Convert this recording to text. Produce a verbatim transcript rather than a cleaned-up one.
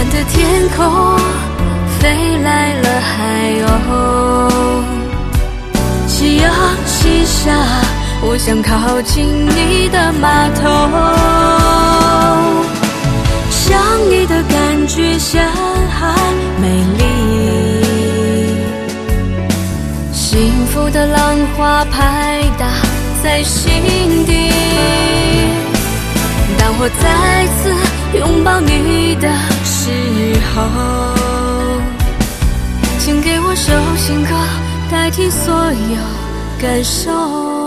的天空飞来了海鸥，夕阳西下，我想靠近你的码头，想你的感觉像海美丽，幸福的浪花拍打在心底。当我再次拥抱你的时候，请给我首新歌代替所有感受。